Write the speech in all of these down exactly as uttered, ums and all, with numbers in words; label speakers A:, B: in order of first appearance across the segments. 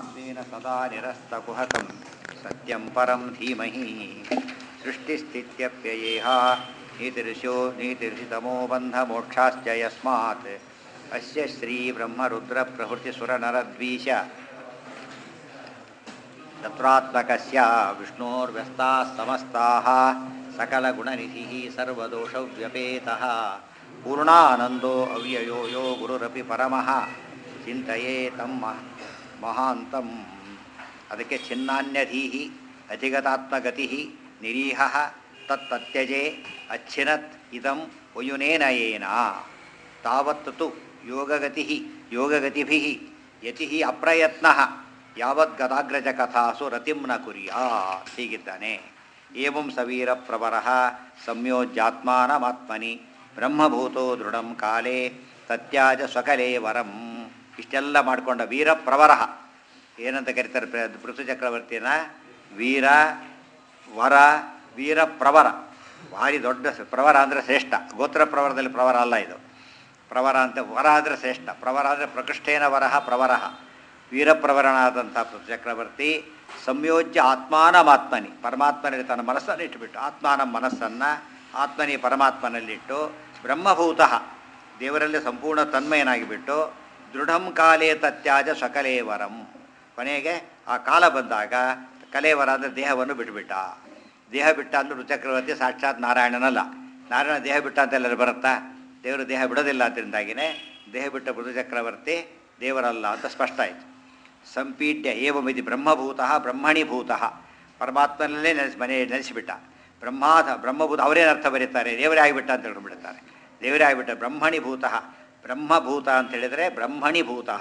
A: स्वेन सदा निरस्तकुहकं सत्यं परं धीमहि सृष्टिस्थित्यप्ययेह नीतिर्षो नीतिर्षितमो बन्धमोक्षाश्च यस्मात् अस्य श्रीब्रह्मरुद्रप्रभृतिसुरनरद्वीष तत्रात्मकस्य विष्णोर्व्यस्ताः समस्ताः सकलगुणनिधिः सर्वदोषव्यपेतः पूर्णानन्दो अव्ययो यो गुरुरपि परमः चिन्तये तं महान्तम् ಅದಕ್ಕೆ ಚಿನ್ನಾನ್ಯಧೀಹಿ ಅಧಿಗತಾತ್ಮಗತಿ ನಿರೀಹ ತತ್ತತ್ಯಜೆ ಅಚ್ಛಿನತ್ ಇದಂ ವಯುನೇನಯೇನ ತಾವತ್ತು ಯೋಗಗತಿ ಯೋಗಗತಿಭಿ ಯತಿ ಅಪ್ರಯತ್ನ ಯಾವದ್ಗದಾಗ್ರಜ ಕಥಾಸು ರತಿಂ ನ ಕುರ್ಯಾತ್ ಹೀಗಿದ್ದಾನೆ. ಏವಂ ಸವೀರ ಪ್ರವರ ಸಂಯೋಜ್ಯಾತ್ಮಾನಮಾತ್ಮನಿ ಬ್ರಹ್ಮಭೂತೋ ದೃಢಂ ಕಾಲೇ ತತ್ಯಾಜ ಸ್ವಕಲೇ ವರಂ. ಇಷ್ಟೆಲ್ಲ ಮಾಡಿಕೊಂಡ ವೀರ ಪ್ರವರ ಏನಂತ ಕರೀತಾರೆ ಪೃಥು ಚಕ್ರವರ್ತಿನ? ವೀರ ವರ ವೀರ ಪ್ರವರ. ಭಾರಿ ದೊಡ್ಡ ಪ್ರವರ ಅಂದರೆ ಶ್ರೇಷ್ಠ. ಗೋತ್ರ ಪ್ರವರದಲ್ಲಿ ಪ್ರವರ ಅಲ್ಲ ಇದು. ಪ್ರವರ ಅಂತ ವರ ಅಂದರೆ ಶ್ರೇಷ್ಠ. ಪ್ರವರ ಅಂದರೆ ಪ್ರಕೃಷ್ಟೇನ ವರಹ ಪ್ರವರ. ವೀರಪ್ರವರನಾದಂಥ ಪೃಥು ಚಕ್ರವರ್ತಿ ಸಂಯೋಜ್ಯ ಆತ್ಮಾನಮಾತ್ಮನಿ ಪರಮಾತ್ಮನಲ್ಲಿ ತನ್ನ ಮನಸ್ಸನ್ನು ಇಟ್ಟುಬಿಟ್ಟು ಆತ್ಮಾನ ಮನಸ್ಸನ್ನು ಆತ್ಮನಿ ಪರಮಾತ್ಮನಲ್ಲಿಟ್ಟು ಬ್ರಹ್ಮಭೂತಃ ದೇವರಲ್ಲಿ ಸಂಪೂರ್ಣ ತನ್ಮಯನಾಗಿಬಿಟ್ಟು ದೃಢಂ ಕಾಲೇ ತತ್ಯಾಜ ಸಕಲೇವರಂ. ಕೊನೆಗೆ ಆ ಕಾಲ ಬಂದಾಗ ಕಲೇವರ ಅಂದರೆ ದೇಹವನ್ನು ಬಿಟ್ಟುಬಿಟ್ಟ. ದೇಹ ಬಿಟ್ಟ ಅಂದರೆ ಋಚಕ್ರವರ್ತಿ ಸಾಕ್ಷಾತ್ ನಾರಾಯಣನಲ್ಲ. ನಾರಾಯಣ ದೇಹ ಬಿಟ್ಟ ಅಂತ ಎಲ್ಲರೂ ಬರುತ್ತಾ? ದೇವರು ದೇಹ ಬಿಡೋದಿಲ್ಲ. ಅದರಿಂದಾಗಿಯೇ ದೇಹ ಬಿಟ್ಟ ಋಚಕ್ರವರ್ತಿ ದೇವರಲ್ಲ ಅಂತ ಸ್ಪಷ್ಟ ಆಯಿತು. ಸಂಪೀಡ್ಯ ಏವಮಿತಿ ಬ್ರಹ್ಮಭೂತಃ ಬ್ರಹ್ಮಣಿಭೂತಃ ಪರಮಾತ್ಮನಲ್ಲೇ ನೆನೆಸಿ ಮನೆ ನೆನೆಸಿಬಿಟ್ಟ. ಬ್ರಹ್ಮಾಧ ಬ್ರಹ್ಮಭೂತ ಅವರೇನು ಅರ್ಥ ಬರೀತಾರೆ? ದೇವರೇ ಆಗಿಬಿಟ್ಟ ಅಂತ ಹೇಳ್ಬಿಡ್ತಾರೆ. ದೇವರೇ ಆಗಿಬಿಟ್ಟ ಬ್ರಹ್ಮಣಿಭೂತಃ. ಬ್ರಹ್ಮಭೂತ ಅಂತ ಹೇಳಿದರೆ ಬ್ರಹ್ಮಣಿಭೂತಃ.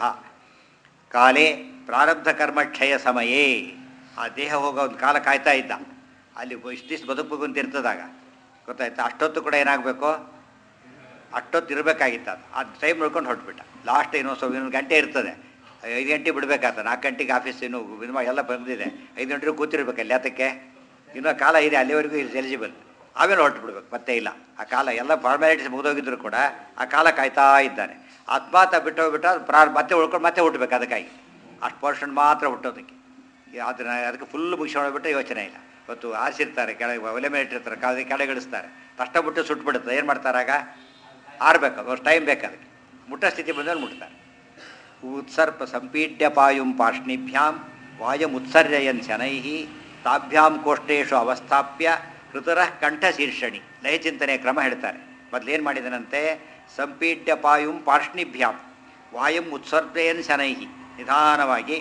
A: ಕಾಲೇ ಪ್ರಾರಬ್ಧ ಕರ್ಮಕ್ಷಯ ಸಮಯೇ ಆ ದೇಹ ಹೋಗೋ ಒಂದು ಕಾಲ ಕಾಯ್ತಾ ಇದ್ದ. ಅಲ್ಲಿ ಇಷ್ಟಿಷ್ಟು ಬದುಕು ಅಂತ ಇರ್ತದಾಗ ಗೊತ್ತಾಯ್ತು. ಅಷ್ಟೊತ್ತು ಕೂಡ ಏನಾಗಬೇಕು? ಅಷ್ಟೊತ್ತು ಇರಬೇಕಾಗಿತ್ತು. ಅದು ಆ ಟೈಮ್ ನೋಡ್ಕೊಂಡು ಹೊರಟ್ಬಿಟ್ಟ. ಲಾಸ್ಟ್ ಇನ್ನೊಂದು ಸ್ವಲ್ಪ ಇನ್ನೊಂದು ಗಂಟೆ ಇರ್ತದೆ. ಐದು ಗಂಟೆ ಬಿಡಬೇಕಾಗ್ತದೆ. ನಾಲ್ಕು ಗಂಟೆಗೆ ಆಫೀಸ್ ಇನ್ನೂ ಸಿನಿಮಾ ಎಲ್ಲ ಬಂದಿದೆ. ಐದು ಗಂಟೆಗೂ ಕೂತಿರ್ಬೇಕಲ್ಲಿ. ಯಾತಕ್ಕೆ? ಇನ್ನೂ ಕಾಲ ಇದೆ, ಅಲ್ಲಿವರೆಗೂ ಇದು ಎಲಿಜಿಬಲ್. ಆಮೇಲೆ ಹೊರಟು ಬಿಡ್ಬೇಕು. ಮತ್ತೆ ಇಲ್ಲ, ಆ ಕಾಲ ಎಲ್ಲ ಫಾರ್ಮ್ಯಾಲಿಟೀಸ್ ಮುಗಿದೋಗಿದ್ರು ಕೂಡ ಆ ಕಾಲ ಕಾಯ್ತಾ ಇದ್ದಾನೆ. ಆತ್ಮಾತ ಬಿಟ್ಟು ಹೋಗ್ಬಿಟ್ಟು ಪ್ರಾರ ಮತ್ತೆ ಉಳ್ಕೊಂಡು ಮತ್ತೆ ಹುಟ್ಟಬೇಕು. ಅದಕ್ಕಾಗಿ ಅಷ್ಟು ಪರ್ಸೆಂಟ್ ಮಾತ್ರ ಹುಟ್ಟೋದಕ್ಕೆ. ಅದನ್ನ ಅದಕ್ಕೆ ಫುಲ್ ಮುಗಿಸ್ಕೊಂಡೋಗ್ಬಿಟ್ಟು ಯೋಚನೆ ಇಲ್ಲ. ಇವತ್ತು ಆರಿಸಿರ್ತಾರೆ, ಕೆಳಗೆ ಒಲೆ ಮೇಲೆ ಇಟ್ಟಿರ್ತಾರೆ, ಕಾಲ ಕೆಳಗಿಡಿಸ್ತಾರೆ. ತಷ್ಟ ಬಿಟ್ಟು ಸುಟ್ಟುಬಿಡುತ್ತೆ. ಏನು ಮಾಡ್ತಾರೆ ಆಗ? ಆರಬೇಕು. ಅಷ್ಟು ಟೈಮ್ ಬೇಕು ಅದಕ್ಕೆ. ಮುಟ್ಟ ಸ್ಥಿತಿ ಬಂದಲ್ಲಿ ಮುಟ್ತಾರೆ. ಉತ್ಸರ್ಪ ಸಂಪೀಡ್ಯ ಪಾಯುಂ ಪಾರ್ಷ್ಣಿಭ್ಯಾಂ ವಾಯಮುತ್ಸರ್ಜಯನ್ ಶನೈ ತಾಭ್ಯಾಂ ಕೋಷ್ಟೇಶು ಅವಸ್ಥಾಪ್ಯ ಋತುರ ಕಂಠ ಶೀರ್ಷಣಿ. ಲಯ ಚಿಂತನೆಯ ಕ್ರಮ ಹೇಳ್ತಾರೆ. ಮೊದಲೇನು ಮಾಡಿದನಂತೆ? ಸಂಪೀಡ್ಯ ಪಾಯುಂ ಪಾರ್ಷ್ಣಿಭ್ಯಾಂ ವಾಯಂ ಉತ್ಸರ್ಜಯನ್ ಶನೈ ನಿಧಾನವಾಗಿ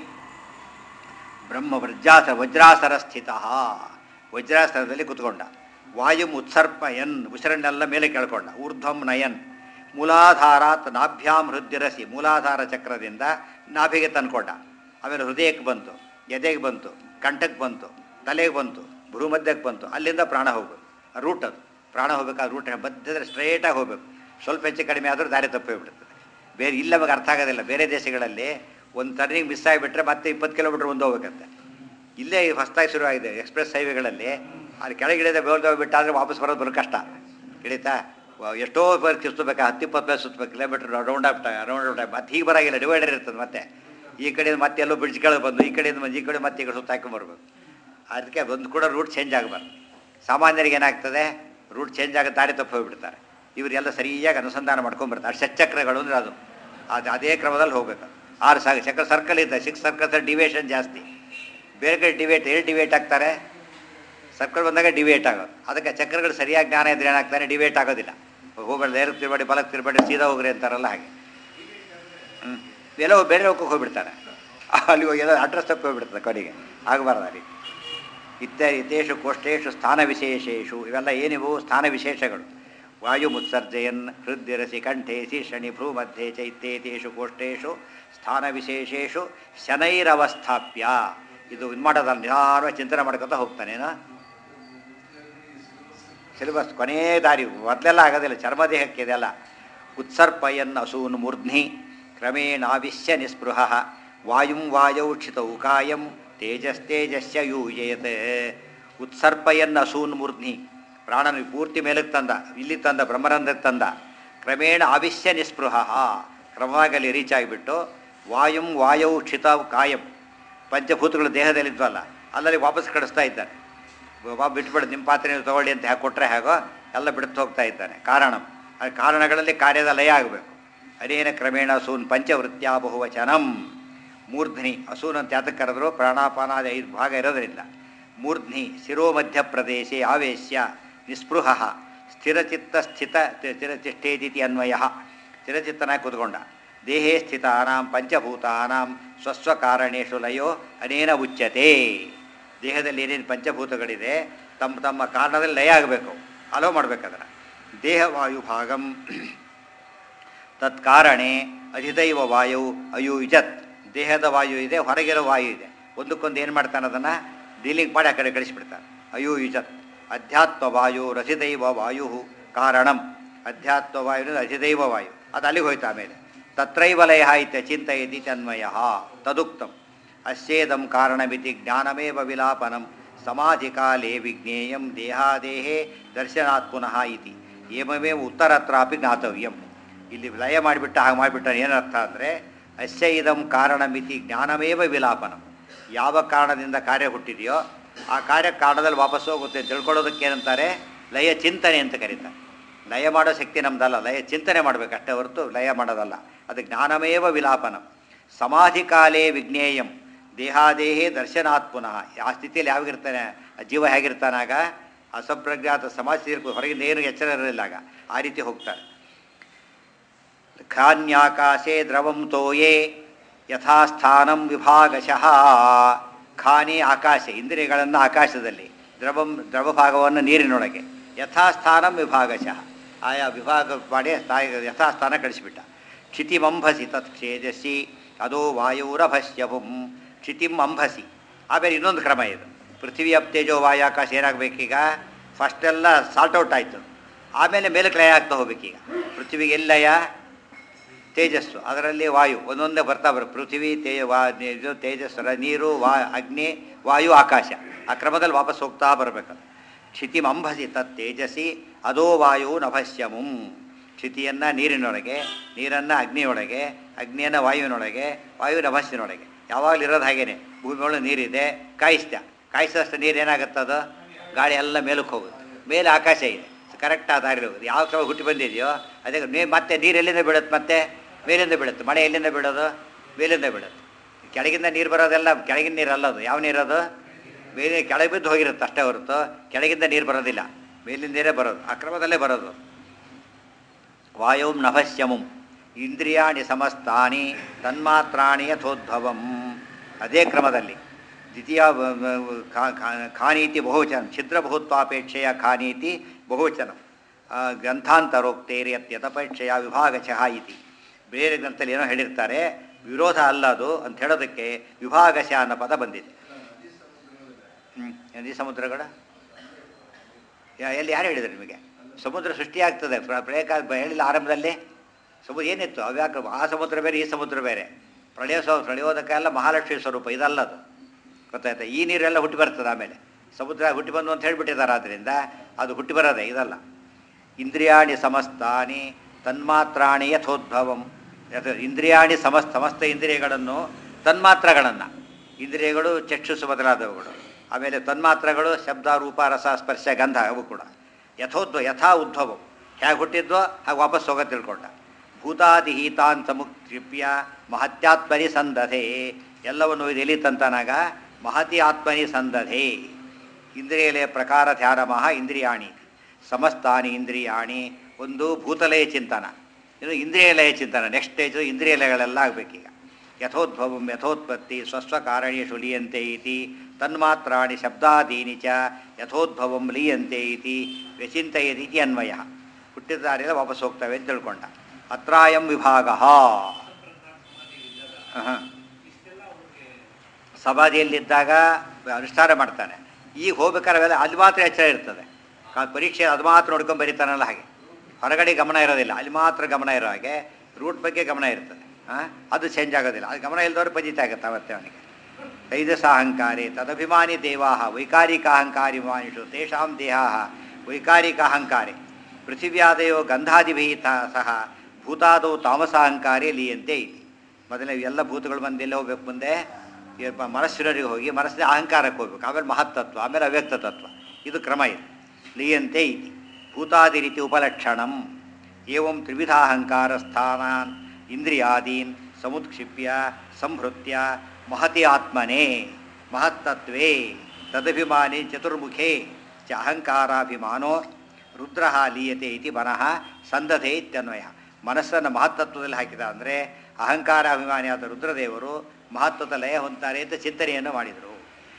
A: ಬ್ರಹ್ಮ ವಜ್ರಾಸ ವಜ್ರಾಸರ ಸ್ಥಿತ ವಜ್ರಾಸರದಲ್ಲಿ ಕುತ್ಕೊಂಡ. ವಾಯುಂ ಉತ್ಸರ್ಪಯನ್ ಉಸಿರನ್ನೆಲ್ಲ ಮೇಲೆ ಕೇಳ್ಕೊಂಡ. ಊರ್ಧ್ವಂ ನಯನ್ ಮೂಲಾಧಾರಾತ್ ನಾಭ್ಯಾಂ ಹೃದಯರಸಿ ಮೂಲಾಧಾರ ಚಕ್ರದಿಂದ ನಾಭಿಗೆ ತಂದ್ಕೊಂಡ. ಆಮೇಲೆ ಹೃದಯಕ್ಕೆ ಬಂತು, ಎದೆಗೆ ಬಂತು, ಕಂಠಕ್ಕೆ ಬಂತು, ತಲೆಗೆ ಬಂತು, ಭ್ರೂಮಧ್ಯಕ್ಕೆ ಬಂತು. ಅಲ್ಲಿಂದ ಪ್ರಾಣ ಹೋಗ್ಬೇಕು. ರೂಟ್ ಅದು ಪ್ರಾಣ ಹೋಗ್ಬೇಕಾದ್ರೆ ರೂಟ್ ಬದ್ದಿದ್ರೆ ಸ್ಟ್ರೈಟಾಗಿ ಹೋಗ್ಬೇಕು. ಸ್ವಲ್ಪ ಹೆಚ್ಚು ಕಡಿಮೆ ಆದರೂ ದಾರಿ ತಪ್ಪೋಗ್ಬಿಡ್ತದೆ. ಬೇರೆ ಇಲ್ಲ ನಮಗೆ ಅರ್ಥ ಆಗೋದಿಲ್ಲ. ಬೇರೆ ದೇಶಗಳಲ್ಲಿ ಒಂದು ಟರ್ನಿಂಗ್ ಮಿಸ್ ಆಗಿಬಿಟ್ರೆ ಮತ್ತೆ ಇಪ್ಪತ್ತು ಕಿಲೋಮೀಟ್ರ್ ಮುಂದೆ ಹೋಗ್ಬೇಕಂತೆ. ಇಲ್ಲೇ ಹೊಸದಾಗಿ ಶುರುವಾಗಿದೆ ಎಕ್ಸ್ಪ್ರೆಸ್ ಹೈವೇಗಳಲ್ಲಿ. ಅಲ್ಲಿ ಕೆಳಗಿಳಿದ ಬೇಲ್ದೋಗ್ಬಿಟ್ಟು ಆದರೆ ವಾಪಸ್ ಬರೋದು ಬರೋ ಕಷ್ಟ. ಇಳಿತಾ ಎಷ್ಟೋ ಬಾರಿ ಕಿಸ್ಬೇಕು, ಹತ್ತು ಇಪ್ಪತ್ತು ಪ್ಲೇಸ್ ಸುತ್ತಬೇಕು kilometre round off round off time. ಮತ್ತೆ ಹೀಗೆ ಬರಾಗಿಲ್ಲ, ಡಿವೈಡರ್ ಇರ್ತದೆ. ಮತ್ತೆ ಈ ಕಡೆಯಿಂದ ಮತ್ತೆ ಎಲ್ಲೋ ಬ್ರಿಡ್ಜ್ ಕೆಳಗೆ ಬಂದು ಈ ಕಡೆಯಿಂದ ಈ ಕಡೆ ಮತ್ತೆ ಈ ಕಡೆ ಸುತ್ತ ಹಾಕೊಂಬರ್ಬೇಕು. ಅದಕ್ಕೆ ಒಂದು ಕೂಡ ರೂಟ್ ಚೇಂಜ್ ಆಗಬಾರ್ದು. ಸಾಮಾನ್ಯರಿಗೆ ಏನಾಗ್ತದೆ? ರೂಟ್ ಚೇಂಜ್ ಆಗ ದಾರಿ ತಪ್ಪು ಹೋಗ್ಬಿಡ್ತಾರೆ. ಇವರೆಲ್ಲ ಸರಿಯಾಗಿ ಅನುಸಂಧಾನ ಮಾಡ್ಕೊಂಡ್ಬರ್ತಾರೆ. ಷಟ್ಚಕ್ರಗಳು ಅಂದರೆ ಅದು ಅದು ಅದೇ ಕ್ರಮದಲ್ಲಿ ಹೋಗ್ಬೇಕು. ಆರು ಸಾಗ ಚಕ್ರ ಸರ್ಕಲ್ ಇದ್ದ ಸಿಕ್ಸ್ ಸರ್ಕಲ್ಸ್ ಡಿವೇಷನ್ ಜಾಸ್ತಿ. ಬೇರೆ ಕಡೆ ಡಿವೇಟ್ ಎಲ್ಲಿ ಡಿವೇಟ್ ಆಗ್ತಾರೆ? ಸರ್ಕಲ್ ಬಂದಾಗ ಡಿವೇಟ್ ಆಗೋದು. ಅದಕ್ಕೆ ಚಕ್ರಗಳು ಸರಿಯಾಗಿ ಜ್ಞಾನ ಇದ್ರೆ ಏನಾಗ್ತಾನೆ? ಡಿವೇಟ್ ಆಗೋದಿಲ್ಲ. ಹೋಗ್ಬೇಡ, ನೇರಕ್ಕೆ ತಿರ್ಬೇಡಿ, ಬಲಕ್ಕೆ ತಿರ್ಬೇಡಿ, ಸೀದಾ ಹೋಗ್ರಿ ಅಂತಾರಲ್ಲ ಹಾಗೆ. ಹ್ಞೂ ಎಲ್ಲೋ ಬೇರೆ ಹೋಗಕ್ಕೆ ಹೋಗ್ಬಿಡ್ತಾರೆ. ಅಲ್ಲಿ ಹೋಗಿ ಎಲ್ಲ ಅಡ್ರೆಸ್ ತಪ್ಪಿ ಹೋಗ್ಬಿಡ್ತದೆ ಕೊನೆಗೆ. ಆಗಬಾರ್ದು ಅಲ್ಲಿ. ಇತ್ಯಾದಿ ಇತೇಷು ಕೋಷ್ಟೇಶು ಸ್ಥಾನ ವಿಶೇಷೇಶು. ಇವೆಲ್ಲ ಏನಿವು? ಸ್ಥಾನ ವಿಶೇಷಗಳು. ವಾಯು ಮುತ್ಸರ್ಜಯನ್ ಹೃದಯರಸಿ ಕಂಠೆ ಶೀರ್ಷಣಿ ಭ್ರೂಮಧ್ಯೆ ಚೈತ್ಯೇತೇಷು ಕೋಷ್ಟೇಶು ಸ್ಥಾನ ವಿಶೇಷೇಶು ಶನೈರವಸ್ಥಾಪ್ಯ. ಇದು ಇದು ಮಾಡೋದಲ್ಲ, ನಿಧಾನವಾಗಿ ಚಿಂತನೆ ಮಾಡ್ಕೊತಾ ಹೋಗ್ತಾನೇನೋ. ಸಿಲೆಬಸ್ ಕೊನೇ ದಾರಿ. ಮೊದಲೆಲ್ಲ ಆಗೋದಿಲ್ಲ. ಚರ್ಮದೇಹಕ್ಕೆ ಇದೆಲ್ಲ. ಉತ್ಸರ್ಪಯನ್ ಅಸೂನ್ ಮೂರ್ಧ್ನಿ ಕ್ರಮೇಣಾವಿಶ್ಯ ನಿಸ್ಪೃಹ ವಾಯುಂ ವಾಯೌ ಕ್ಷಿತೌ ಕಾಯಂ ತೇಜಸ್ತೇಜಸ್ಯ ಯೂಯೇತ್. ಉತ್ಸರ್ಪಯನ್ ಅಸೂನ್ ಮೂರ್ಧ್ನಿ ಪ್ರಾಣನ ಪೂರ್ತಿ ಮೇಲಕ್ಕೆ ತಂದ, ಇಲ್ಲಿ ತಂದ, ಬ್ರಹ್ಮರಂಧ್ರಕ್ಕೆ ತಂದ. ಕ್ರಮೇಣ ಆವಿಶ್ಯ ನಿಸ್ಪೃಹ ಕ್ರಮವಾಗಿ ಅಲ್ಲಿ ರೀಚ್ ಆಗಿಬಿಟ್ಟು ವಾಯುಂ ವಾಯೌ ಕ್ಷಿತ ಕಾಯಂ ಪಂಚಭೂತಗಳು ದೇಹದಲ್ಲಿದ್ವಲ್ಲ ಅಲ್ಲಲ್ಲಿ ವಾಪಸ್ ಕಳಿಸ್ತಾ ಇದ್ದಾನೆ. ಬಾಬಾ ಬಿಟ್ಬಿಡು, ನಿಮ್ಮ ಪಾತ್ರೆ ನೀವು ತೊಗೊಳ್ಳಿ ಅಂತ ಹೇಗೆ ಕೊಟ್ಟರೆ ಹೇಗೋ ಎಲ್ಲ ಬಿಡುತ್ತಾ ಹೋಗ್ತಾ ಇದ್ದಾನೆ. ಕಾರಣ ಆ ಕಾರಣಗಳಲ್ಲಿ ಕಾರ್ಯದ ಲಯ ಆಗಬೇಕು. ಅನೇನ ಕ್ರಮೇಣ ಅಸೂನ್ ಪಂಚವೃತ್ಯ ಬಹುವಚನಂ. ಮೂರ್ಧ್ನಿ ಅಸೂನ್ ಅಂತ ಯಾತಕ್ಕೆ ಕರೆದ್ರು, ಪ್ರಾಣಾಪಾನಾದಿ ಐದು ಭಾಗ ಇರೋದರಿಂದ. ಮೂರ್ಧ್ನಿ ಶಿರೋ ಮಧ್ಯಪ್ರದೇಶೆ ಆವೇಶ್ಯ ನಿಸ್ಪೃಹ ಸ್ಥಿರಚಿತ್ತ ಸ್ಥಿತ ಸ್ಥಿರಚಿಷ್ಟೇತಿ ಅನ್ವಯ. ಸ್ಥಿರಚಿತ್ತನಾಗಿ ಕೂತ್ಕೊಂಡ. ದೇಹೇ ಸ್ಥಿತಾನಾಂ ಪಂಚಭೂತಾನಾಂ ಸ್ವಸ್ವಕಾರಣೇಶು ಲಯೋ ಅನೇನ ಉಚ್ಯತೆ. ದೇಹದಲ್ಲಿ ಏನೇನು ಪಂಚಭೂತಗಳಿದೆ ತಮ್ಮ ತಮ್ಮ ಕಾರಣದಲ್ಲಿ ಲಯ ಆಗಬೇಕು, ಅಲೋ ಮಾಡಬೇಕಾದ್ರೆ. ದೇಹವಾಯು ಭಾಗಂ ತತ್ಕಾರಣೆ ಅಧಿದೈವ ವಾಯು ಅಯುಜತ್. ದೇಹದ ವಾಯು ಇದೆ, ಹೊರಗಿರೋ ವಾಯು ಇದೆ, ಒಂದಕ್ಕೊಂದು ಏನು ಮಾಡ್ತಾನೆ ಅದನ್ನು ಡೀಲಿಂಗ್ ಮಾಡಿ ಆ ಕಡೆ ಕಳಿಸಿಬಿಡ್ತಾನೆ. ಅಯುಜತ್ ಅಧ್ಯಾತ್ಮ ವಾಯು ರಸಿದೈವ ವಾಯು ಕಾರಣಂ. ಅಧ್ಯಾತ್ಮ ವಾಯು ಅಧಿದೈವ ವಾಯು ಅದು ಅಲ್ಲಿಗೆ ಹೋಯ್ತು. ಆಮೇಲೆ ತತ್ರೈವ ಲಯ ಇತ್ಯ ಚಿಂತಯತಿ ತನ್ಮಯ ತದುಕ್ತಂ. ಅಸ್ಯೇದಂ ಕಾರಣಮಿತಿ ಜ್ಞಾನಮೇವ ವಿಲಾಪನಂ ಸಮಾಧಿಕಾಲೇ ವಿಜ್ಞೇಯಂ ದೇಹಾದೇಹೇ ದರ್ಶನಾತ್ ಪುನಃ ಇತಿ ಏಮಮೇವ ಉತ್ತರತ್ರಾಪಿ ಜ್ಞಾತವ್ಯಂ. ಇಲ್ಲಿ ಲಯ ಮಾಡಿಬಿಟ್ಟ ಹಾಗೆ ಮಾಡಿಬಿಟ್ಟ ಏನರ್ಥ ಅಂದರೆ ಅಸ್ಯ ಇದಂ ಕಾರಣಮಿತಿ ಜ್ಞಾನಮೇವ ವಿಲಾಪನಂ. ಯಾವ ಕಾರಣದಿಂದ ಕಾರ್ಯ ಹುಟ್ಟಿದೆಯೋ ಆ ಕಾರ್ಯ ಕಾರಣದಲ್ಲಿ ವಾಪಸ್ ಹೋಗುತ್ತೆ ತಿಳ್ಕೊಳ್ಳೋದಕ್ಕೆ ಏನಂತಾರೆ ಲಯ ಚಿಂತನೆ ಅಂತ ಕರೀತಾರೆ. ಲಯ ಮಾಡೋ ಶಕ್ತಿ ನಮ್ದಲ್ಲ, ಲಯ ಚಿಂತನೆ ಮಾಡಬೇಕು ಅಷ್ಟೇ ಹೊರತು ಲಯ ಮಾಡೋದಲ್ಲ. ಅದು ಜ್ಞಾನಮೇವ ವಿಲಾಪನಂ. ಸಮಾಧಿ ಕಾಲೇ ವಿಜ್ಞೇಯಂ ದೇಹಾದೇಹೇ ದರ್ಶನಾತ್ ಪುನಃ. ಆ ಸ್ಥಿತಿಯಲ್ಲಿ ಯಾವಾಗಿರ್ತಾನೆ ಜೀವ ಹೇಗಿರ್ತಾನಾಗ ಅಸಂಪ್ರಜ್ಞಾತ ಸಮಾಜ ಹೊರಗಿಂದ ಏನು ಎಚ್ಚರ ಇರಲಿಲ್ಲಾಗ ಆ ರೀತಿ ಹೋಗ್ತಾರೆ. ಖಾನ್ಯಾಕಾಶೇ ದ್ರವಂ ತೋಯೇ ಯಥಾಸ್ಥಾನಂ ವಿಭಾಗಶಃ. ಖಾನಿ ಆಕಾಶ, ಇಂದ್ರಿಯಗಳನ್ನು ಆಕಾಶದಲ್ಲಿ, ದ್ರವಂ ದ್ರವ ಭಾಗವನ್ನು ನೀರಿನೊಳಗೆ, ಯಥಾಸ್ಥಾನಂ ವಿಭಾಗಶಃ ಆಯಾ ವಿಭಾಗ ಮಾಡಿ ಯಥಾಸ್ಥಾನ ಕಳಿಸಿಬಿಟ್ಟ. ಕ್ಷಿತಿಮಂಭಸಿ ತತ್ ಕ್ಷೇಜಸಿ ಅದೋ ವಾಯುರಭಶ್ಯಭುಂ. ಕ್ಷಿತಿಂ ಅಂಭಸಿ. ಆಮೇಲೆ ಇನ್ನೊಂದು ಕ್ರಮ ಇದು. ಪೃಥ್ವಿ ಅಪ್ ತೇಜೋ ವಾಯಾಕಾಶ ಏನಾಗಬೇಕೀಗ, ಫಸ್ಟೆಲ್ಲ ಸಾಲ್ಟ್ ಔಟ್ ಆಯಿತು, ಆಮೇಲೆ ಮೇಲಕ್ಕೆ ಲಯ ಆಗ್ತಾ ಹೋಗ್ಬೇಕೀಗ. ಪೃಥ್ವಿಗೆ ಎಲ್ಲಯ ತೇಜಸ್ಸು, ಅದರಲ್ಲಿ ವಾಯು ಒಂದೊಂದೇ ಬರ್ತಾ ಬರೋ ಪೃಥ್ವಿ ತೇ ವಾ ಇದು ತೇಜಸ್ಸು ನೀರು ವಾ ಅಗ್ನಿ ವಾಯು ಆಕಾಶ ಆ ಕ್ರಮದಲ್ಲಿ ವಾಪಸ್ ಹೋಗ್ತಾ ಬರಬೇಕದು. ಕ್ಷಿತಿಂ ಅಂಭಸಿ ತತ್ ತೇಜಸಿ ಅದೋ ವಾಯು ನಭಶ್ಯಮುಂ. ಕ್ಷಿತಿಯನ್ನು ನೀರಿನೊಳಗೆ, ನೀರನ್ನು ಅಗ್ನಿಯೊಳಗೆ, ಅಗ್ನಿಯನ್ನು ವಾಯುವಿನೊಳಗೆ, ವಾಯು ನಭಸ್ಸಿನೊಳಗೆ. ಯಾವಾಗಲೂ ಇರೋದು ಹಾಗೇನೆ. ಭೂಮಿಯೊಳಗೆ ನೀರಿದೆ, ಕಾಯಿಸ್ತ ಕಾಯಿಸಿದಷ್ಟು ನೀರು ಏನಾಗುತ್ತದು ಗಾಳಿ ಎಲ್ಲ ಮೇಲಕ್ಕೆ ಹೋಗುತ್ತೆ. ಮೇಲೆ ಆಕಾಶ ಇದೆ, ಕರೆಕ್ಟ್ ಆ ದಾರಿಲಿ ಹೋಗುತ್ತೆ. ಯಾವ ಕ್ರಮ ಹುಟ್ಟಿ ಬಂದಿದೆಯೋ ಅದೇ ನೀ ಮತ್ತೆ ನೀರು ಎಲ್ಲಿಂದ ಬೀಳುತ್ತೆ, ಮತ್ತೆ ಮೇಲಿಂದ ಬೀಳುತ್ತೆ. ಮಳೆ ಎಲ್ಲಿಂದ ಬೀಳೋದು, ಮೇಲಿಂದ ಬೀಳುತ್ತೆ. ಕೆಳಗಿಂದ ನೀರು ಬರೋದೆಲ್ಲ ಕೆಳಗಿನ ನೀರು ಅಲ್ಲದು. ಯಾವ ನೀರದು ಮೇಲೆ ಕೆಳಗೆ ಬಿದ್ದು ಹೋಗಿರುತ್ತೆ ಅಷ್ಟೇ ಹೊರತು ಕೆಳಗಿಂದ ನೀರು ಬರೋದಿಲ್ಲ, ಮೇಲಿನ ನೀರೇ ಬರೋದು. ಆ ಕ್ರಮದಲ್ಲೇ ಬರೋದು. ವಾಯುಂ ನಭಶ್ಯಮುಂ ಇಂದ್ರಿಯಾಣಿ ಸಮಸ್ತಾನಿ ತನ್ಮಾತ್ರಾಣಿ ಯಥೋದ್ಭವಂ. ಅದೇ ಕ್ರಮದಲ್ಲಿ ದ್ವಿತೀಯ ಖಾನೀತಿ ಬಹುವಚನ ಛಿದ್ರಬಹುತ್ವಾಪೇಕ್ಷೆಯ ಖಾನೀತಿ ಬಹುವಚನ ಗ್ರಂಥಾಂತರೋಕ್ತೇರ್ಯತ್ಯತಪೇಕ್ಷೆಯ ವಿಭಾಗಶಃ ಇತಿ. ಬೇರೆ ಗ್ರಂಥದಲ್ಲಿ ಏನೋ ಹೇಳಿರ್ತಾರೆ, ವಿರೋಧ ಅಲ್ಲ ಅದು ಅಂತ ಹೇಳೋದಕ್ಕೆ ವಿಭಾಗಶಃ ಅನ್ನೋ ಪದ ಬಂದಿದೆ. ಹ್ಞೂ ನದಿ ಸಮುದ್ರಗಳ ಎಲ್ಲಿ ಯಾರು ಹೇಳಿದ್ರು ನಿಮಗೆ? ಸಮುದ್ರ ಸೃಷ್ಟಿಯಾಗ್ತದೆ ಪ್ರಳಯ ಕಾಲ ಹೇಳಿಲ್ಲ ಆರಂಭದಲ್ಲಿ. ಸಮುದ್ರ ಏನಿತ್ತು ಅವ್ಯಾಕ ಆ ಸಮುದ್ರ ಬೇರೆ ಈ ಸಮುದ್ರ ಬೇರೆ. ಪ್ರಳಯ ಸ್ವ ಪ್ರಳಯೋದಕ್ಕೆಲ್ಲ ಮಹಾಲಕ್ಷ್ಮಿ ಸ್ವರೂಪ ಇದಲ್ಲದು, ಗೊತ್ತಾಯ್ತಾ? ಈ ನೀರೆಲ್ಲ ಹುಟ್ಟಿ ಬರ್ತದೆ ಆಮೇಲೆ. ಸಮುದ್ರ ಹುಟ್ಟಿ ಬಂದು ಅಂತ ಹೇಳಿಬಿಟ್ಟಿದ್ದಾರೆ, ಆದ್ದರಿಂದ ಅದು ಹುಟ್ಟಿ ಬರೋದೆ ಇದಲ್ಲ. ಇಂದ್ರಿಯಾಣಿ ಸಮಸ್ತಾನಿ ತನ್ಮಾತ್ರಾಣಿ ಯಥೋದ್ಭವಂ. ಇಂದ್ರಿಯಾಣಿ ಸಮಸ್ತ ಸಮಸ್ತ ಇಂದ್ರಿಯಗಳನ್ನು ತನ್ಮಾತ್ರಗಳನ್ನು, ಇಂದ್ರಿಯಗಳು ಚಕ್ಷುಸು ಮೊದಲಾದವುಗಳು, ಆಮೇಲೆ ತನ್ಮಾತ್ರಗಳು ಶಬ್ದ ರೂಪ ರಸ ಸ್ಪರ್ಶ ಗಂಧ ಅವು ಕೂಡ ಯಥೋದ್ವ ಯಥಾ ಉದ್ಭವಂ. ಹೇಗೆ ಹುಟ್ಟಿದ್ವೋ ಹಾಗೆ ವಾಪಸ್ ಹೋಗೋ ತಿಳ್ಕೊಂಡ. ಭೂತಾದಿಹೀತಾನ್ ಸಮುಕ್ಷಿಪ್ಯ ಮಹತ್ಯಾತ್ಮನಿ ಸಂದಧೆ. ಎಲ್ಲವನ್ನು ಇದು ಎಲ್ಲಿ ತಂತನಾಗ ಮಹತಿ ಆತ್ಮನಿ ಸಂದಧೆ. ಇಂದ್ರಿಯಲಯ ಪ್ರಕಾರ ಧ್ಯಾನ ಮಹಾ ಇಂದ್ರಿಯಾಣಿ ಸಮಸ್ತಾನಿ ಇಂದ್ರಿಯಾಣಿ. ಒಂದು ಭೂತಲಯ ಚಿಂತನ, ಇನ್ನು ಇಂದ್ರಿಯಲಯ ಚಿಂತನ. Next stage ಇಂದ್ರಿಯಲಯಗಳೆಲ್ಲ ಆಗಬೇಕೀಗ. ಯಥೋದ್ಭವಂ ಯಥೋತ್ಪತ್ತಿ ಸ್ವಸ್ವಕಾರಣೇಷು ಲೀಯಂತೆ ಇತಿ ತನ್ಮಾತ್ರಾಣಿ ಶಬ್ದಾದೀನಿ ಚ ಯಥೋದ್ಭವಂ ಲೀಯಂತೆ ಇತಿ ವ್ಯಚಿಂತಯತಿ ಇತಿ ಅನ್ವಯ. ಹುಟ್ಟಿದ ದಾರಿಯಲ್ಲಿ ವಾಪಸ್ ಹೋಗ್ತವೆ ಅಂತ ತಿಳ್ಕೊಂಡ. ಅತ್ರಾಯಂ ವಿಭಾಗ. ಹಾಂ, ಸಮಾಧಿಯಲ್ಲಿದ್ದಾಗ ಅನುಷ್ಠಾನ ಮಾಡ್ತಾನೆ. ಈಗ ಹೋಗ್ಬೇಕಾದ್ರೆ ಅಲ್ಲಿ ಮಾತ್ರ ಎಚ್ಚರ ಇರ್ತದೆ. ಪರೀಕ್ಷೆ ಅದು ಮಾತ್ರ ನೋಡ್ಕೊಂಡು ಬರೀತಾನಲ್ಲ ಹಾಗೆ, ಹೊರಗಡೆ ಗಮನ ಇರೋದಿಲ್ಲ, ಅಲ್ಲಿ ಮಾತ್ರ ಗಮನ ಇರೋ ಹಾಗೆ ರೂಟ್ ಬಗ್ಗೆ ಗಮನ ಇರ್ತದೆ. ಹಾಂ, ಅದು ಚೇಂಜ್ ಆಗೋದಿಲ್ಲ. ಅದು ಗಮನ ಇಲ್ಲದವ್ರು ಪಜಿತ ಆಗುತ್ತೆ ಅವತ್ತೆ ಅವನಿಗೆ. ತೈಜಸ ಅಹಂಕಾರಿ ತದಭಿಮಾನಿ ದೇವಾ ವೈಕಾರಿಕ ಅಹಂಕಾರಿ ವಿಮಾನಿಷು ತೇಷಾಂ ದೇಹಾ ವೈಕಾರಿಕ ಅಹಂಕಾರಿ ಪೃಥಿವ್ಯಾದಯೋ ಗಂಧಾದಿಭೀತ ಸಹ ಭೂತಾದವು ತಾಮಸ ಅಹಂಕಾರಿ ಲೀಯಂತೆ ಇದೆ. ಮೊದಲೇ ಎಲ್ಲ ಭೂತಗಳು ಬಂದು ಎಲ್ಲ ಹೋಗ್ಬೇಕು, ಮುಂದೆ ಮನಸ್ಸಿನವರಿಗೆ ಹೋಗಿ ಮನಸ್ಸಿನ ಅಹಂಕಾರಕ್ಕೆ ಹೋಗ್ಬೇಕು, ಆಮೇಲೆ ಮಹತ್ತತ್ವ, ಆಮೇಲೆ ಅವ್ಯಕ್ತ ತತ್ವ. ಇದು ಕ್ರಮ ಇದೆ. ಲೀಯಂತೆ ಇತಿ ಭೂತಾದಿ ರೀತಿ ಉಪಲಕ್ಷಣಂ ಏವಂ ತ್ರಿವಿಧಾಹಂಕಾರ ಸ್ಥಾನಾನ್ ಇಂದ್ರಿಯಾದೀನ್ ಸಮುತ್ಕ್ಷಿಪ್ಯ ಸಂಹೃತ್ಯ ಮಹತಿ ಆತ್ಮನೇ ಮಹತ್ತತ್ವೇ ತದಭಿಮಾನಿ ಚತುರ್ಮುಖೇ ಚ ಅಹಂಕಾರಾಭಿಮಾನೋ ರುದ್ರ ಲೀಯತೆ ಇತಿ ಮನಃ ಸಂದಧೆ ಇತ್ಯನ್ವಯ. ಮನಸ್ಸನ್ನು ಮಹತ್ತತ್ವದಲ್ಲಿ ಹಾಕಿದ ಅಂದರೆ ಅಹಂಕಾರಾಭಿಮಾನಿಯಾದ ರುದ್ರದೇವರು ಮಹತ್ವದ ಲಯ ಹೊಂತಾರೆ ಅಂತ ಚಿಂತನೆಯನ್ನು ಮಾಡಿದರು.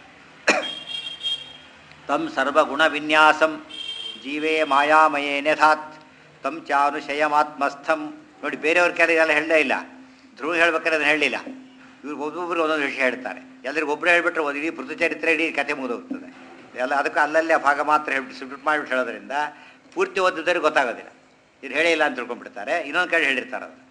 A: ತಂ ಸರ್ವಗುಣವಿನ್ಯಾಸಂ ಜೀವೇ ಮಾಯಾಮಯೇ ನೆಥಾತ್ ತಂ ಚಾನುಶಯಮಾತ್ಮಸ್ಥಂ. ನೋಡಿ, ಬೇರೆಯವ್ರ ಕೆಲ ಎಲ್ಲ ಹೇಳಲೇ ಇಲ್ಲ. ಧ್ರುವ ಹೇಳ್ಬೇಕಾದ್ರೆ ಅದನ್ನು ಹೇಳಲಿಲ್ಲ. ಇವ್ರು ಒಬ್ಬೊಬ್ಬರು ಒಂದೊಂದು ವಿಷಯ ಹೇಳ್ತಾರೆ. ಎಲ್ಲರಿಗೂ ಒಬ್ಬರು ಹೇಳಿಬಿಟ್ರೆ ಒಂದು ಇಡೀ ಪೃಥುಚರಿತ್ರೆ ಇಡೀ ಕತೆ ಮುಗಿದೋಗ್ತದೆ. ಎಲ್ಲ ಅದಕ್ಕೆ ಅಲ್ಲಲ್ಲೇ ಭಾಗ ಮಾತ್ರ ಹೇಳಿ ಸ್ಪ್ಲಿಟ್ ಮಾಡಿಬಿಟ್ಟು ಹೇಳೋದ್ರಿಂದ ಪೂರ್ತಿ ಓದಿದ್ದವ್ರಿಗೆ ಗೊತ್ತಾಗೋದಿಲ್ಲ. ಇದು ಹೇಳಿಲ್ಲ ಅಂತ ತಿಳ್ಕೊಂಡ್ಬಿಡ್ತಾರೆ, ಇನ್ನೊಂದು ಕಡೆ ಹೇಳಿರ್ತಾರೆ. ಅದು